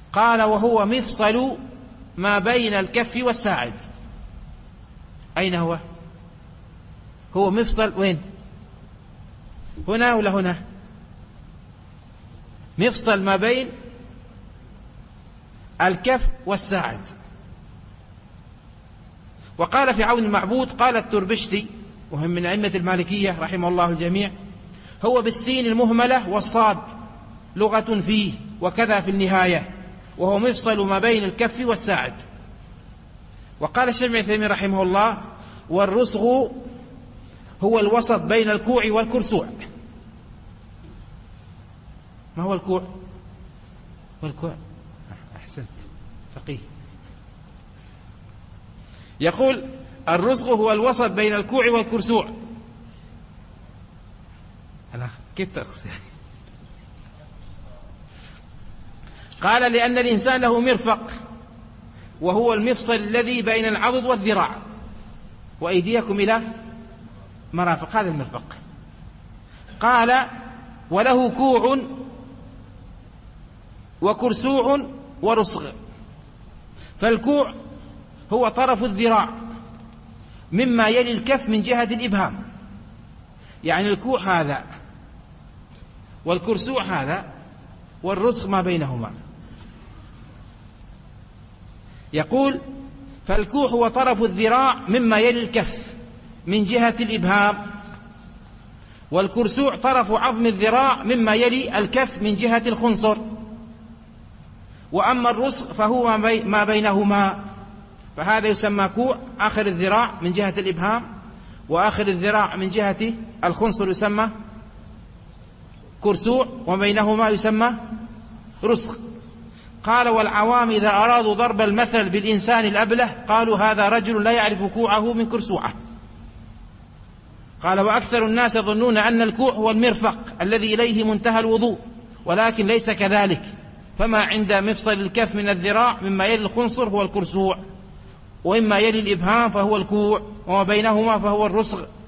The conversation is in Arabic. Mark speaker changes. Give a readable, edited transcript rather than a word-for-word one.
Speaker 1: قال وهو مفصل ما بين الكف والساعد. أين هو؟ هو مفصل وين؟ هنا ولا هنا؟ مفصل ما بين الكف والساعد. وقال في عون المعبود قال التربشتي وهم من أئمة المالكية رحمه الله الجميع: هو بالسين المهملة والصاد لغة فيه وكذا في النهاية، وهو مفصل ما بين الكف والساعد. وقال الشيخ ابن عثيمين رحمه الله: والرسغ هو الوسط بين الكوع والكرسوع. ما هو الكوع والكوع؟ أحسنت فقيه. يقول الرسغ هو الوسط بين الكوع والكرسوع. أنا كيف تقصي؟ قال لأن الإنسان له مرفق، وهو المفصل الذي بين العضد والذراع، وأيديكم إلى مرافق، هذا المرفق. قال وله كوع وكرسوع ورسغ. فالكوع هو طرف الذراع مما يلي الكف من جهة الإبهام، يعني الكوع هذا والكرسوع هذا والرسغ ما بينهما. يقول فالكوع هو طرف الذراع مما يلي الكف من جهة الإبهام، والكرسوع طرف عظم الذراع مما يلي الكف من جهة الخنصر. وأما الرسغ فهو ما بينهما، فهذا يسمى كوع آخر الذراع من جهة الإبهام، وآخر الذراع من جهة الخنصر يسمى كرسوع، وبينهما يسمى رسغ. قال والعوام إذا أرادوا ضرب المثل بالإنسان الأبله قالوا هذا رجل لا يعرف كوعه من كرسوعه. قال وأكثر الناس يظنون أن الكوع هو المرفق الذي إليه منتهى الوضوء، ولكن ليس كذلك، فما عند مفصل الكف من الذراع مما يلي الخنصر هو الكرسوع، وإما يلي الإبهام فهو الكوع، وما بينهما فهو الرسغ.